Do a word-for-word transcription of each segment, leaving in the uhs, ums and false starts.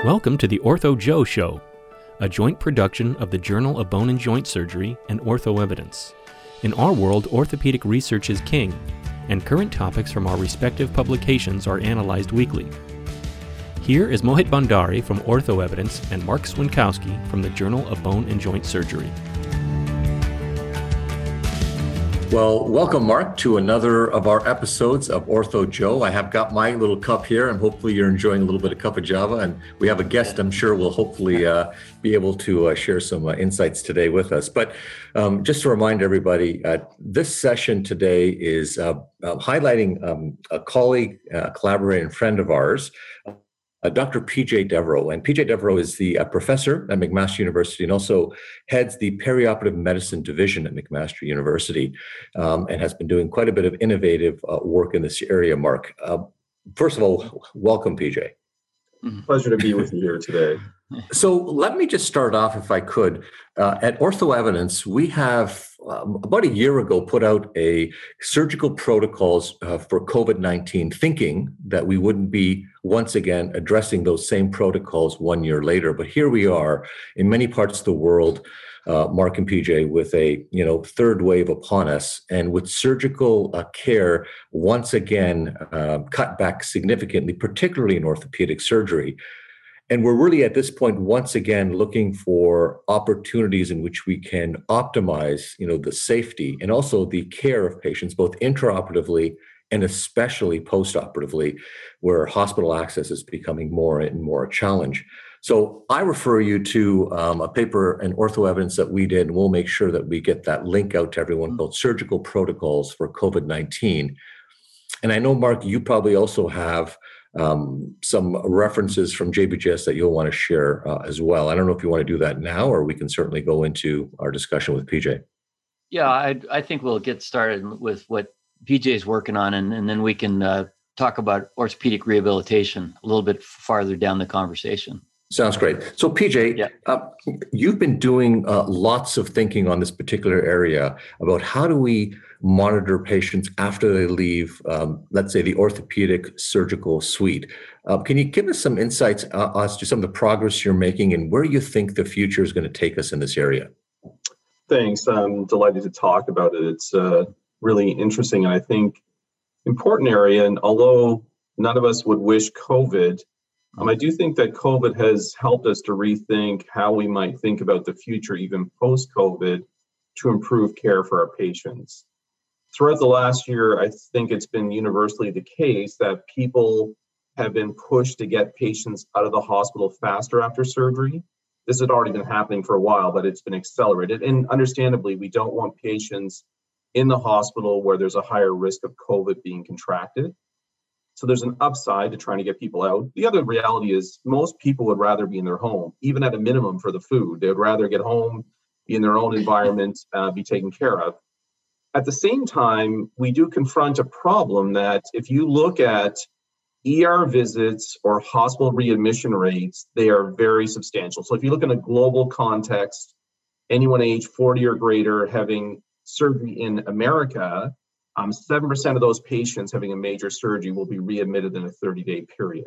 Welcome to the Ortho Joe Show, a joint production of the Journal of Bone and Joint Surgery and Ortho Evidence. In our world, orthopedic research is king, and current topics from our respective publications are analyzed weekly. Here is Mohit Bhandari from Ortho Evidence and Mark Swinkowski from the Journal of Bone and Joint Surgery. Well, welcome, Mark, to another of our episodes of Ortho Joe. I have got my little cup here, and hopefully you're enjoying a little bit of cup of Java. And we have a guest, I'm sure, will hopefully uh, be able to uh, share some uh, insights today with us. But um, just to remind everybody, uh, this session today is uh, uh, highlighting um, a colleague, uh, collaborator, and friend of ours, Uh, Doctor P J Devereux. And P J Devereux is the uh, professor at McMaster University and also heads the perioperative medicine division at McMaster University um, and has been doing quite a bit of innovative uh, work in this area, Mark. Uh, first of all, welcome, P J. Pleasure to be with you here today. So let me just start off, if I could. Uh, at Ortho Evidence, we have um, about a year ago put out a surgical protocols uh, for COVID nineteen, thinking that we wouldn't be once again addressing those same protocols one year later. But here we are in many parts of the world, uh, Mark and P J, with a you know third wave upon us, and with surgical uh, care once again uh, cut back significantly, particularly in orthopedic surgery. And we're really at this point, once again, looking for opportunities in which we can optimize, you know, the safety and also the care of patients, both intraoperatively and especially postoperatively, where hospital access is becoming more and more a challenge. So I refer you to um, a paper in Ortho Evidence that we did, and we'll make sure that we get that link out to everyone, called Surgical Protocols for COVID nineteen. And I know, Mark, you probably also have Um, some references from J B J S that you'll want to share uh, as well. I don't know if you want to do that now, or we can certainly go into our discussion with P J. Yeah, I, I think we'll get started with what P J is working on, and, and then we can uh, talk about orthopedic rehabilitation a little bit farther down the conversation. Sounds great. So P J, yeah. uh, you've been doing uh, lots of thinking on this particular area about how do we monitor patients after they leave, um, let's say, the orthopedic surgical suite. Uh, can you give us some insights uh, as to some of the progress you're making and where you think the future is going to take us in this area? Thanks. I'm delighted to talk about it. It's uh, really interesting, and I think important area. And although none of us would wish COVID, Um, I do think that COVID has helped us to rethink how we might think about the future, even post-COVID, to improve care for our patients. Throughout the last year, I think it's been universally the case that people have been pushed to get patients out of the hospital faster after surgery. This had already been happening for a while, but it's been accelerated. And understandably, we don't want patients in the hospital where there's a higher risk of COVID being contracted. So there's an upside to trying to get people out. The other reality is most people would rather be in their home, even at a minimum for the food. They would rather get home, be in their own environment, uh, be taken care of. At the same time, we do confront a problem that if you look at E R visits or hospital readmission rates, they are very substantial. So if you look in a global context, anyone age forty or greater having surgery in America, Um, seven percent of those patients having a major surgery will be readmitted in a thirty-day period.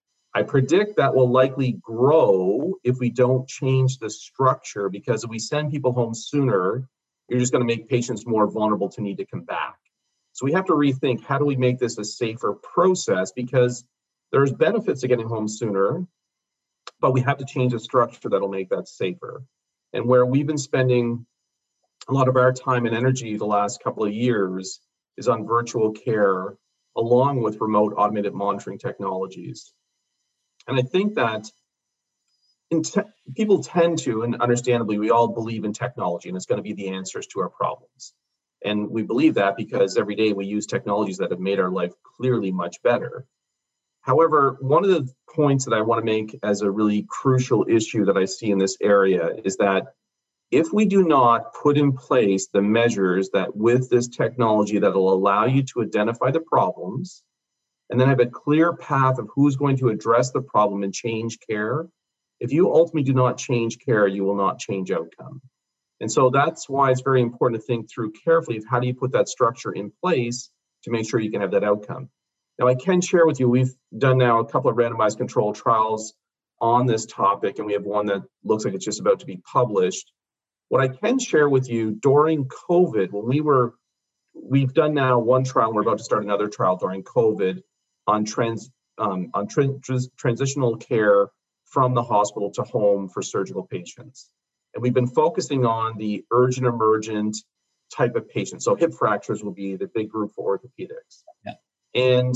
I predict that will likely grow if we don't change the structure, because if we send people home sooner, you're just going to make patients more vulnerable to need to come back. So we have to rethink, how do we make this a safer process? Because there's benefits to getting home sooner, but we have to change the structure that'll make that safer. And where we've been spending a lot of our time and energy the last couple of years is on virtual care, along with remote automated monitoring technologies. And I think that in te- people tend to, and understandably, we all believe in technology and it's going to be the answers to our problems. And we believe that because every day we use technologies that have made our life clearly much better. However, one of the points that I want to make as a really crucial issue that I see in this area is that if we do not put in place the measures that with this technology that will allow you to identify the problems and then have a clear path of who's going to address the problem and change care, if you ultimately do not change care, you will not change outcome. And so that's why it's very important to think through carefully of how do you put that structure in place to make sure you can have that outcome. Now, I can share with you, we've done now a couple of randomized controlled trials on this topic, and we have one that looks like it's just about to be published. What I can share with you, during COVID, when we were, we've done now one trial, and we're about to start another trial during COVID on trans, um, on trans, transitional care from the hospital to home for surgical patients. And we've been focusing on the urgent emergent type of patients. So hip fractures will be the big group for orthopedics. Yeah. And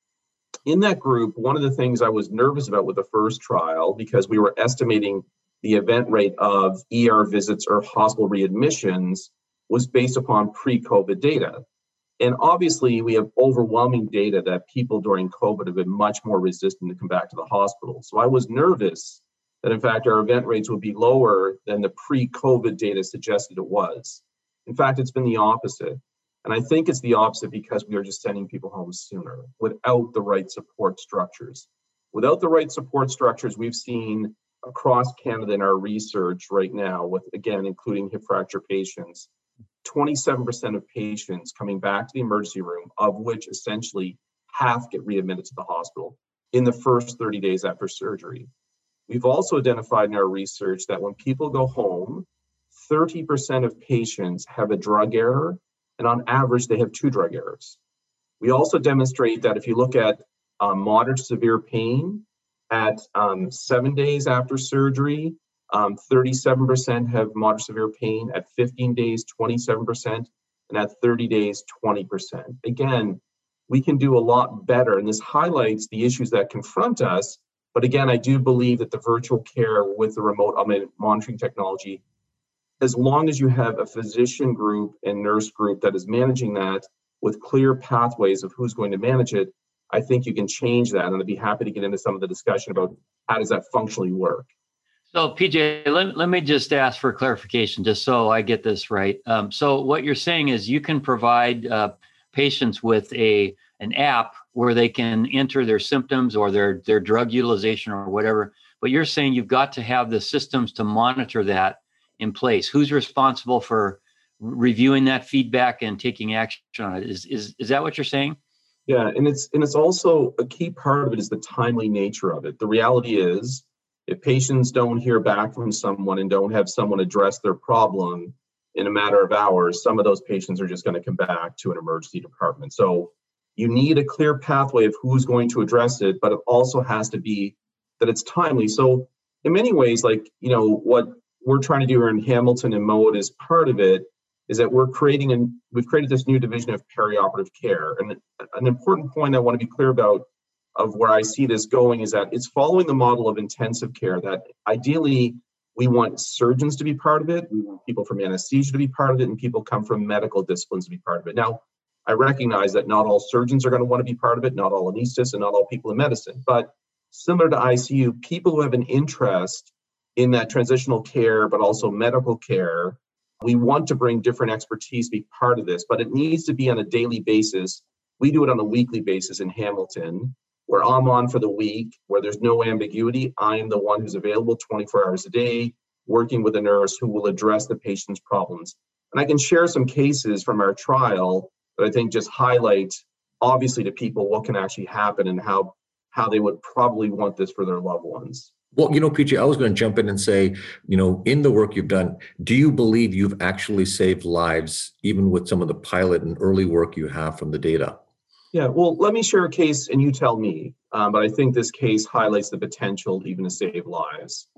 in that group, one of the things I was nervous about with the first trial, because we were estimating the event rate of E R visits or hospital readmissions, was based upon pre-COVID data. And obviously, we have overwhelming data that people during COVID have been much more resistant to come back to the hospital. So I was nervous that, in fact, our event rates would be lower than the pre-COVID data suggested it was. In fact, it's been the opposite. And I think it's the opposite because we are just sending people home sooner without the right support structures. Without the right support structures, we've seen across Canada in our research right now, with, again, including hip fracture patients, twenty-seven percent of patients coming back to the emergency room, of which essentially half get readmitted to the hospital in the first thirty days after surgery. We've also identified in our research that when people go home, thirty percent of patients have a drug error, and on average, they have two drug errors. We also demonstrate that if you look at um, moderate to severe pain at um, seven days after surgery, um, thirty-seven percent have moderate to severe pain. At fifteen days, twenty-seven percent, and at thirty days, twenty percent. Again, we can do a lot better, and this highlights the issues that confront us. But again, I do believe that the virtual care with the remote augmented monitoring technology, as long as you have a physician group and nurse group that is managing that with clear pathways of who's going to manage it, I think you can change that. And I'd be happy to get into some of the discussion about how does that functionally work. So P J, let, let me just ask for clarification, just so I get this right. Um, so what you're saying is you can provide uh, patients with a an app where they can enter their symptoms or their, their drug utilization or whatever, but you're saying you've got to have the systems to monitor that in place. Who's responsible for reviewing that feedback and taking action on it? Is, is, is that what you're saying? Yeah, and it's and it's also a key part of it is the timely nature of it. The reality is, if patients don't hear back from someone and don't have someone address their problem in a matter of hours, some of those patients are just going to come back to an emergency department. So you need a clear pathway of who's going to address it, but it also has to be that it's timely. So in many ways, like, you know, what we're trying to do here in Hamilton and Mode as part of it is that we're creating, and we've created this new division of perioperative care. And an important point I want to be clear about of where I see this going is that it's following the model of intensive care, that ideally we want surgeons to be part of it, we want people from anesthesia to be part of it, and people come from medical disciplines to be part of it. Now, I recognize that not all surgeons are going to want to be part of it, not all anesthetists, and not all people in medicine. But similar to I C U, people who have an interest in that transitional care, but also medical care, we want to bring different expertise to be part of this, but it needs to be on a daily basis. We do it on a weekly basis in Hamilton, where I'm on for the week, where there's no ambiguity. I am the one who's available twenty-four hours a day, working with a nurse who will address the patient's problems. And I can share some cases from our trial that I think just highlight, obviously, to people what can actually happen and how, how they would probably want this for their loved ones. Well, you know, P J, I was going to jump in and say, you know, in the work you've done, do you believe you've actually saved lives, even with some of the pilot and early work you have from the data? Yeah, well, let me share a case and you tell me, um, but I think this case highlights the potential even to save lives.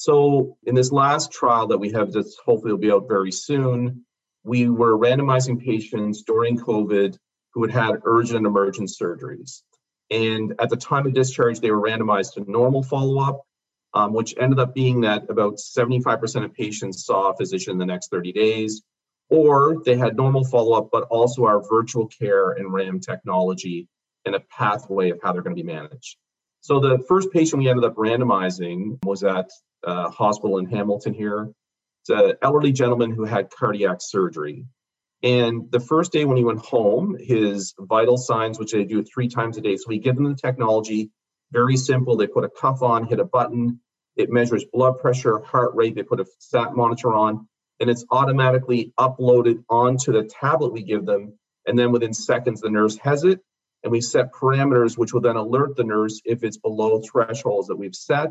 So in this last trial that we have, that's hopefully will be out very soon, we were randomizing patients during COVID who had had urgent and emergent surgeries. And at the time of discharge, they were randomized to normal follow-up, um, which ended up being that about seventy-five percent of patients saw a physician in the next thirty days, or they had normal follow-up, but also our virtual care and RAM technology and a pathway of how they're going to be managed. So the first patient we ended up randomizing was at a hospital in Hamilton here. It's an elderly gentleman who had cardiac surgery. And the first day when he went home, his vital signs, which they do three times a day, so we give them the technology, very simple. They put a cuff on, hit a button. It measures blood pressure, heart rate. They put a sat monitor on, and it's automatically uploaded onto the tablet we give them. And then within seconds, the nurse has it. And we set parameters, which will then alert the nurse if it's below thresholds that we've set.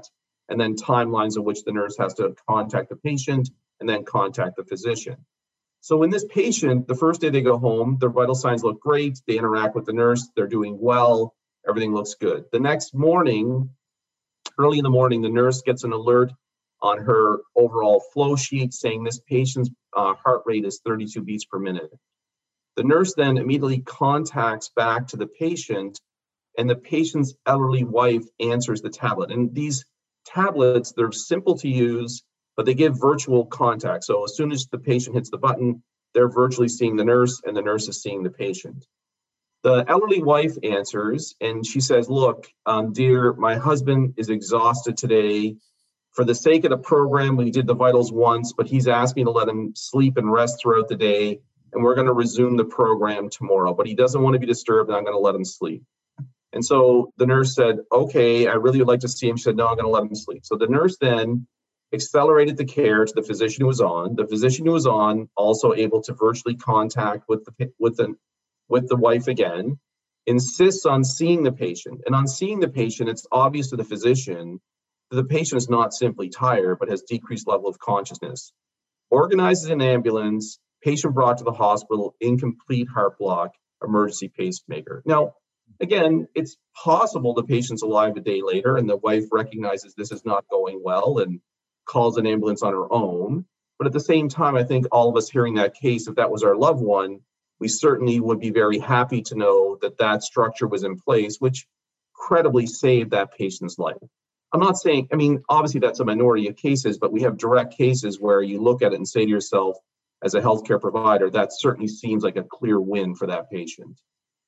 and then timelines in which the nurse has to contact the patient and then contact the physician. So in this patient, the first day they go home, their vital signs look great. They interact with the nurse. They're doing well. Everything looks good. The next morning, early in the morning, the nurse gets an alert on her overall flow sheet saying this patient's uh, heart rate is thirty-two beats per minute. The nurse then immediately contacts back to the patient, and the patient's elderly wife answers the tablet. And these tablets, they're simple to use, but they give virtual contact. So as soon as the patient hits the button, they're virtually seeing the nurse, and the nurse is seeing the patient. The elderly wife answers, and she says, look, um, dear, my husband is exhausted today. For the sake of the program, we did the vitals once, but he's asked me to let him sleep and rest throughout the day, and we're going to resume the program tomorrow. But he doesn't want to be disturbed, and I'm going to let him sleep. And so the nurse said, okay, I really would like to see him. She said, no, I'm going to let him sleep. So the nurse then accelerated the care to the physician who was on. The physician who was on also able to virtually contact with the with the with the wife again, insists on seeing the patient. And on seeing the patient, it's obvious to the physician that the patient is not simply tired, but has decreased level of consciousness. Organizes an ambulance, patient brought to the hospital, incomplete heart block, emergency pacemaker. Now, again, it's possible the patient's alive a day later and the wife recognizes this is not going well and calls an ambulance on her own. But at the same time, I think all of us hearing that case, if that was our loved one, we certainly would be very happy to know that that structure was in place, which credibly saved that patient's life. I'm not saying, I mean, obviously that's a minority of cases, but we have direct cases where you look at it and say to yourself, as a healthcare provider, that certainly seems like a clear win for that patient.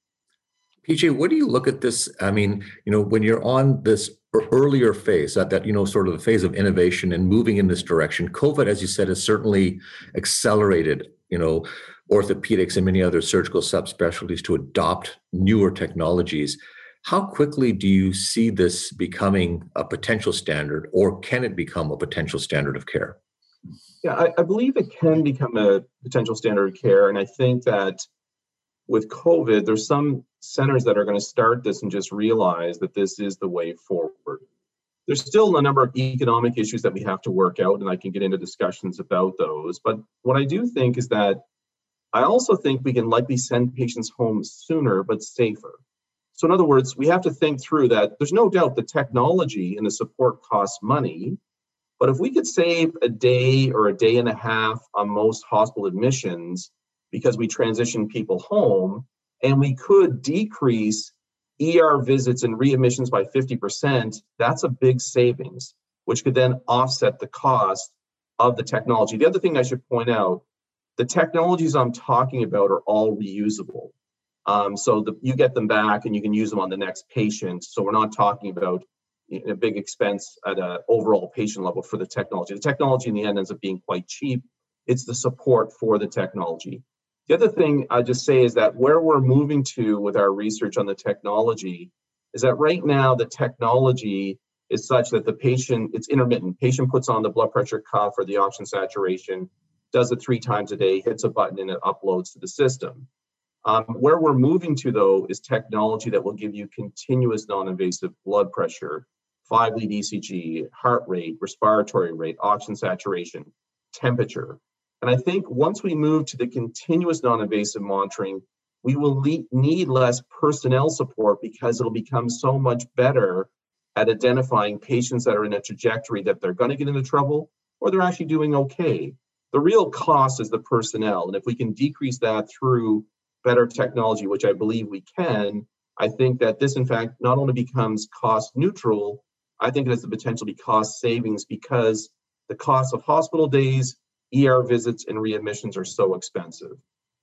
P J, what do you look at this? I mean, you know, when you're on this earlier phase, that, that, you know, sort of the phase of innovation and moving in this direction, COVID, as you said, has certainly accelerated, you know, orthopedics and many other surgical subspecialties to adopt newer technologies. How quickly do you see this becoming a potential standard, or can it become a potential standard of care? Yeah, I, I believe it can become a potential standard of care. And I think that with COVID, there's some centers that are going to start this and just realize that this is the way forward. There's still a number of economic issues that we have to work out, and I can get into discussions about those. But what I do think is that I also think we can likely send patients home sooner, but safer. So in other words, we have to think through that. There's no doubt the technology and the support costs money, but if we could save a day or a day and a half on most hospital admissions because we transition people home, and we could decrease E R visits and readmissions by fifty percent, that's a big savings, which could then offset the cost of the technology. The other thing I should point out, the technologies I'm talking about are all reusable. Um, so the, you get them back and you can use them on the next patient. So we're not talking about a big expense at an overall patient level for the technology. The technology in the end ends up being quite cheap. It's the support for the technology. The other thing I just say is that where we're moving to with our research on the technology is that right now the technology is such that the patient, it's intermittent. Patient puts on the blood pressure cuff or the oxygen saturation, does it three times a day, hits a button, and it uploads to the system. Um, where we're moving to, though, is technology that will give you continuous non-invasive blood pressure, five-lead E C G, heart rate, respiratory rate, oxygen saturation, temperature. And I think once we move to the continuous non-invasive monitoring, we will le- need less personnel support because it'll become so much better at identifying patients that are in a trajectory that they're going to get into trouble or they're actually doing okay. The real cost is the personnel. And if we can decrease that through better technology, which I believe we can, I think that this, in fact, not only becomes cost neutral, I think it has the potential to be cost savings because the cost of hospital days, E R visits, and readmissions are so expensive.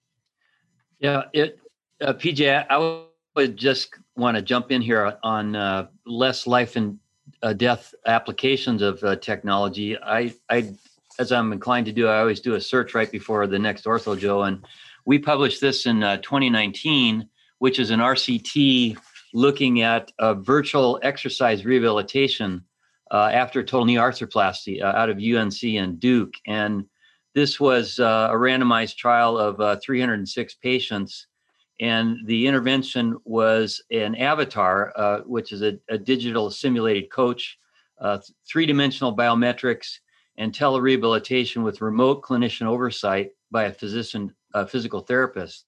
Yeah, it, uh, P J, I would just want to jump in here on uh, less life and uh, death applications of uh, technology. I, I, as I'm inclined to do, I always do a search right before the next Ortho Joe, and we published this in uh, twenty nineteen, which is an R C T looking at uh, virtual exercise rehabilitation uh, after total knee arthroplasty uh, out of U N C and Duke. And this was uh, a randomized trial of uh, three hundred six patients. And the intervention was an avatar, uh, which is a, a digital simulated coach uh, three-dimensional biometrics, and telerehabilitation with remote clinician oversight by a physician, a physical therapist.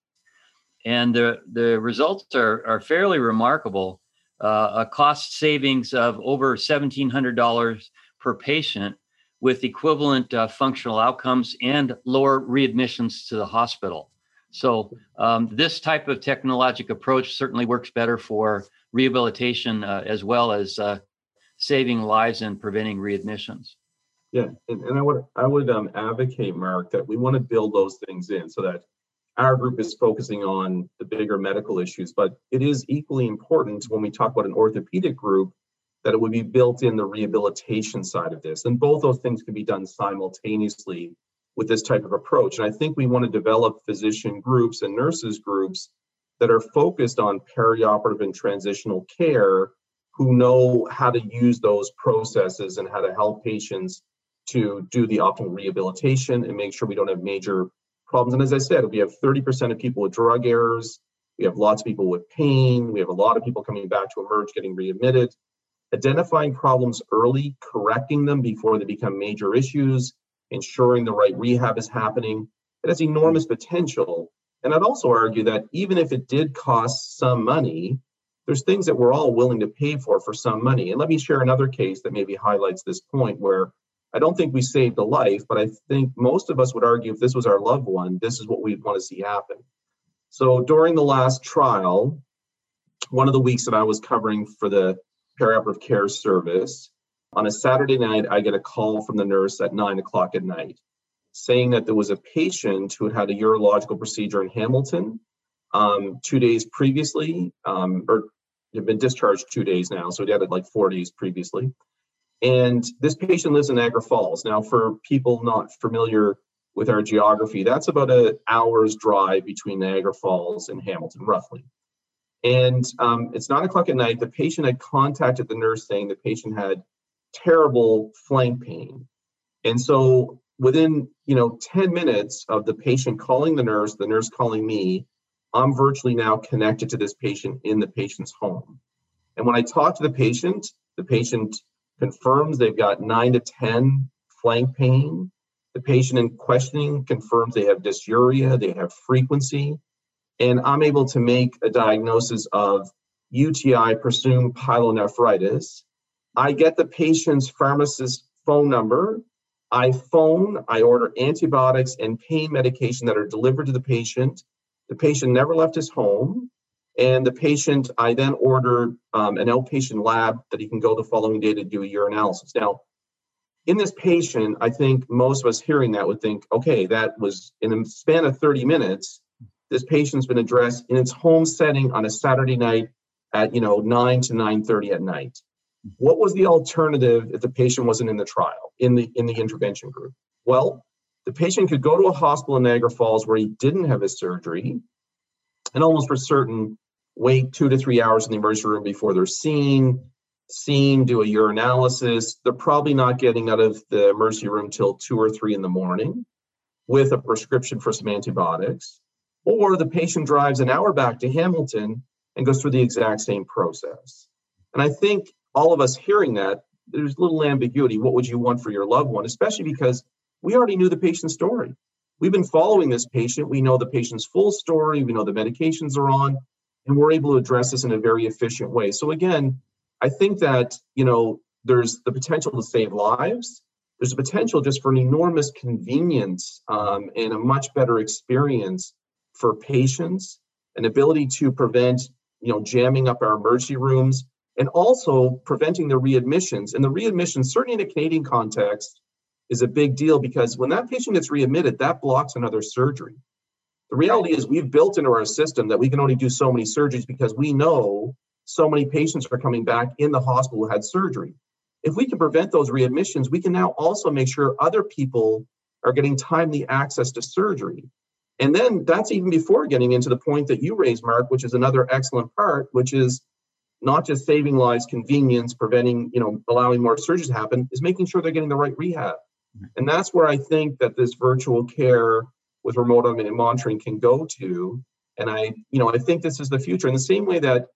And the, the results are, are fairly remarkable. Uh, a cost savings of over seventeen hundred dollars per patient with equivalent uh, functional outcomes and lower readmissions to the hospital. So um, this type of technologic approach certainly works better for rehabilitation uh, as well as uh, saving lives and preventing readmissions. Yeah, and, and I would I would um, advocate, Mark, that we want to build those things in so that our group is focusing on the bigger medical issues, but it is equally important when we talk about an orthopedic group that it would be built in the rehabilitation side of this. And both those things can be done simultaneously with this type of approach. And I think we want to develop physician groups and nurses groups that are focused on perioperative and transitional care, who know how to use those processes and how to help patients to do the optimal rehabilitation and make sure we don't have major problems. And as I said, we have thirty percent of people with drug errors. We have lots of people with pain. We have a lot of people coming back to emerge, getting readmitted. Identifying problems early, correcting them before they become major issues, ensuring the right rehab is happening. It has enormous potential. And I'd also argue that even if it did cost some money, there's things that we're all willing to pay for for some money. And let me share another case that maybe highlights this point, where I don't think we saved a life, but I think most of us would argue if this was our loved one, this is what we'd want to see happen. So during the last trial, one of the weeks that I was covering for the perioperative care service, on a Saturday night, I get a call from the nurse at nine o'clock at night saying that there was a patient who had had a urological procedure in Hamilton um, two days previously, um, or had been discharged two days now, so he had it like four days previously. And this patient lives in Niagara Falls. Now, for people not familiar with our geography, that's about an hour's drive between Niagara Falls and Hamilton, roughly. And um, it's nine o'clock at night. The patient had contacted the nurse saying the patient had terrible flank pain. And so within, you know, ten minutes of the patient calling the nurse, the nurse calling me, I'm virtually now connected to this patient in the patient's home. And when I talk to the patient, the patient confirms they've got nine to ten flank pain. The patient in questioning confirms they have dysuria, they have frequency. And I'm able to make a diagnosis of U T I, presumed pyelonephritis. I get the patient's pharmacist's phone number. I phone, I order antibiotics and pain medication that are delivered to the patient. The patient never left his home. And the patient, I then order um, an outpatient lab that he can go the following day to do a urinalysis. Now, in this patient, I think most of us hearing that would think, okay, that was in a span of thirty minutes, this patient's been addressed in its home setting on a Saturday night at, you know, nine to nine thirty at night. What was the alternative if the patient wasn't in the trial, in the in the intervention group? Well, the patient could go to a hospital in Niagara Falls where he didn't have his surgery, and almost for certain wait two to three hours in the emergency room before they're seen, seen, do a urinalysis. They're probably not getting out of the emergency room till two or three in the morning with a prescription for some antibiotics. Or the patient drives an hour back to Hamilton and goes through the exact same process. And I think all of us hearing that, there's little ambiguity. What would you want for your loved one? Especially because we already knew the patient's story. We've been following this patient. We know the patient's full story. We know the medications are on, and we're able to address this in a very efficient way. So again, I think that, you know, there's the potential to save lives. There's a potential just for an enormous convenience um, and a much better experience for patients, an ability to prevent, you know, jamming up our emergency rooms, and also preventing the readmissions. And the readmissions, certainly in a Canadian context, is a big deal because when that patient gets readmitted, that blocks another surgery. The reality is we've built into our system that we can only do so many surgeries because we know so many patients are coming back in the hospital who had surgery. If we can prevent those readmissions, we can now also make sure other people are getting timely access to surgery. And then that's even before getting into the point that you raised, Mark, which is another excellent part, which is not just saving lives, convenience, preventing, you know, allowing more surgeries to happen, is making sure they're getting the right rehab. And that's where I think that this virtual care with remote monitoring can go to. And I, you know, I think this is the future in the same way that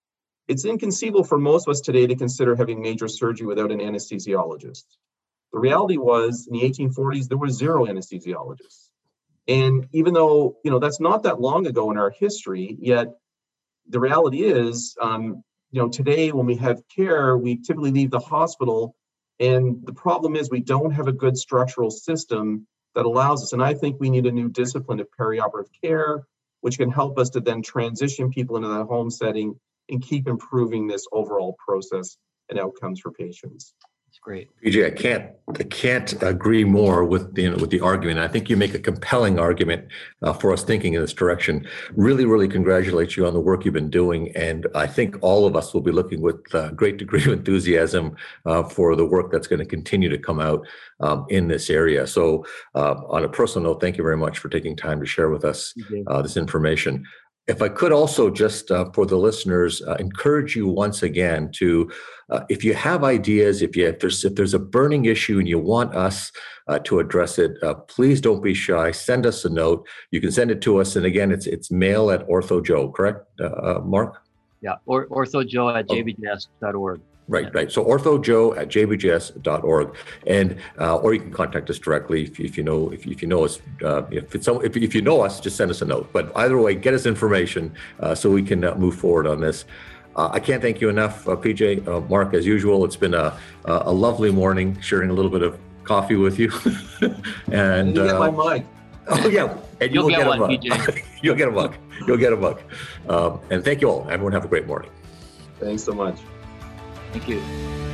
It's inconceivable for most of us today to consider having major surgery without an anesthesiologist. The reality was, in the eighteen forties, there were zero anesthesiologists. And even though, you know, that's not that long ago in our history, yet the reality is, um, you know, today when we have care, we typically leave the hospital, and the problem is we don't have a good structural system that allows us. And I think we need a new discipline of perioperative care, which can help us to then transition people into the home setting and keep improving this overall process and outcomes for patients. That's great. P J, I can't, I can't agree more with the, you know, with the argument. I think you make a compelling argument uh, for us thinking in this direction. Really, really congratulate you on the work you've been doing. And I think all of us will be looking with a great degree of enthusiasm uh, for the work that's going to continue to come out um, in this area. So uh, on a personal note, thank you very much for taking time to share with us uh, this information. If I could also just uh, for the listeners, uh, encourage you once again to, uh, if you have ideas, if you if there's if there's a burning issue and you want us uh, to address it, uh, please don't be shy. Send us a note. You can send it to us, and again, it's it's mail at OrthoJoe, correct, uh, Mark? Yeah, or OrthoJoe at j b j s dot org. Right, right. So OrthoJoe at j b j s dot org, and uh, or you can contact us directly if, if you know if, if you know us. Uh, if it's if, if you know us, just send us a note. But either way, get us information uh, so we can uh, move forward on this. Uh, I can't thank you enough, uh, P J, uh, Mark. As usual, it's been a a lovely morning, sharing a little bit of coffee with you. and you get uh, my mug. Oh yeah, and you'll you will get, get one, a mug. P J. You'll get a mug. You'll get a mug. Um, and thank you all. Everyone, have a great morning. Thanks so much. Thank you.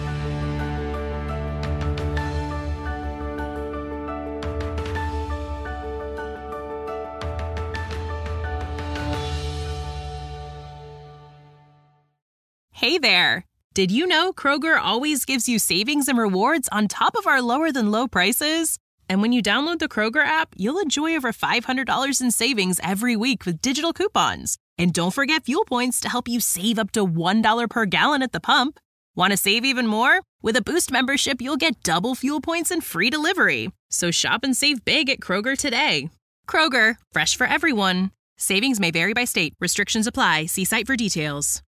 Hey there! Did you know Kroger always gives you savings and rewards on top of our lower than low prices? And when you download the Kroger app, you'll enjoy over five hundred dollars in savings every week with digital coupons. And don't forget fuel points to help you save up to one dollar per gallon at the pump. Want to save even more? With a Boost membership, you'll get double fuel points and free delivery. So shop and save big at Kroger today. Kroger, fresh for everyone. Savings may vary by state. Restrictions apply. See site for details.